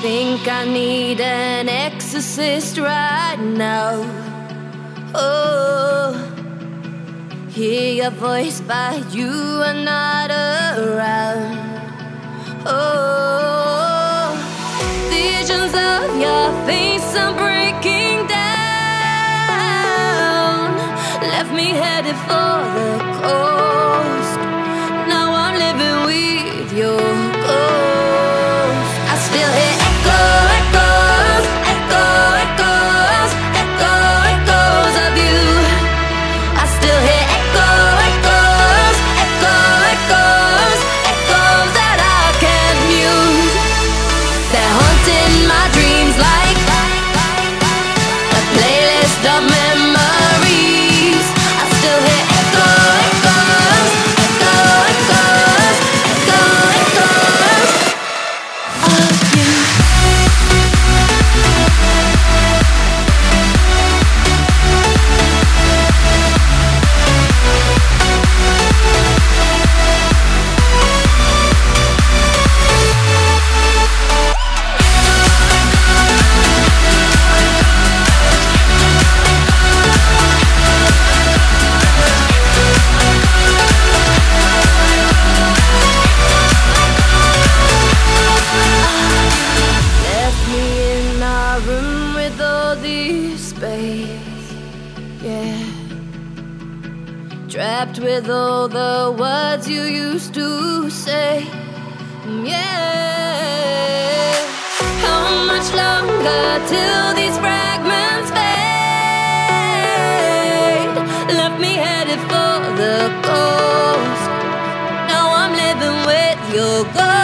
think I need an exorcist right now. Oh, hear your voice, but you are not around. Oh, visions of your face are breaking down. Left me headed for the coast. Now I'm living with your ghost. I still hear echo, echoes, echo, echoes, echo, echoes of you. I still hear echo, echoes, echo, echoes, echoes that I can't mute. They're haunting my dreams like a playlist of memories. I still hear echo, echoes, echo, echoes, echo, echoes of you. Left me in my room with all this space, yeah. Trapped with all the words you used to say, yeah. How much longer till these fragments fade? Left me headed for the coast. Now I'm living with your ghost.